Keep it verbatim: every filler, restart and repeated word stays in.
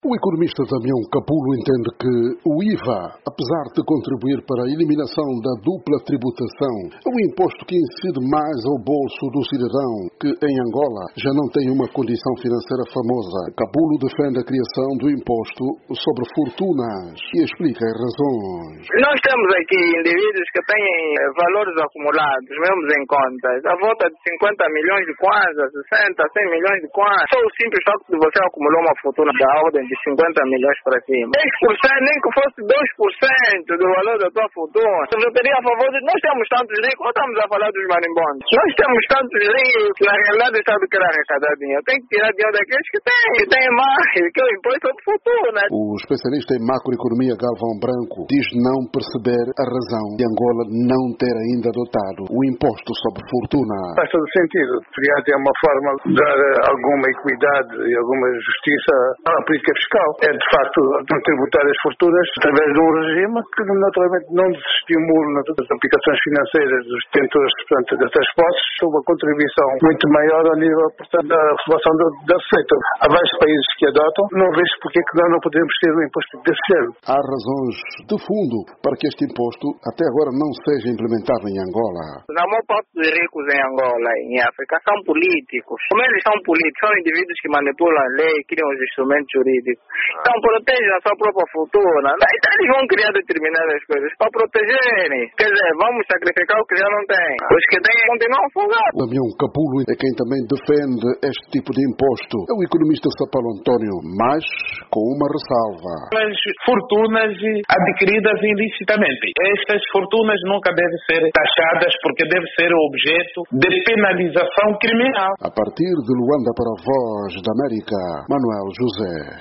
O economista Damião Capulo entende que o I V A, apesar de contribuir para a eliminação da dupla tributação, é um imposto que incide mais ao bolso do cidadão, que em Angola já não tem uma condição financeira famosa. Capulo defende a criação do imposto sobre fortunas e explica as razões. Nós temos aqui indivíduos que têm valores acumulados, mesmo em contas, à volta de cinquenta milhões de kwanzas, sessenta, cem milhões de kwanzas. Só o simples facto de você acumular uma fortuna da ordem de cinquenta milhões para cima. dez por cento, nem que fosse dois por cento do valor da tua fortuna. Se eu teria a favor de... Nós temos tantos ricos, ou estamos a falar dos marimbondos? Nós temos tantos ricos, na realidade sabe que era arrecadar dinheiro. Tem que tirar dinheiro daqueles que têm, que têm mais, que é o imposto sobre fortuna. O especialista em macroeconomia Galvão Branco diz não perceber a razão de Angola não ter ainda adotado o imposto sobre fortuna. Faz todo sentido. Seria ter uma forma de dar alguma equidade e alguma justiça à política fiscal. É, de facto, não tributar as fortunas através de um regime que, naturalmente, não desestimule as aplicações financeiras dos detentores, portanto, dessas posses, sob uma contribuição muito maior ao nível, portanto, da renovação da, da receita. Há vários países que adotam, não vejo porque que nós não podemos ter um imposto desse género. Há razões de fundo para que este imposto até agora não seja implementado em Angola. Na maior parte dos ricos em Angola, em África, são políticos. Como eles são políticos, são indivíduos que manipulam a lei, criam os instrumentos jurídicos. Então protegem a sua própria fortuna. Então eles vão criar determinadas coisas para protegerem. Quer dizer, vamos sacrificar o que já não tem. Os que têm continuam afogados. Damião Capulo é quem também defende este tipo de imposto. É o economista Sapalo António, mas com uma ressalva. As fortunas adquiridas ilicitamente. Estas fortunas nunca devem ser taxadas porque deve ser objeto de penalização criminal. A partir de Luanda para a Voz da América, Manuel José.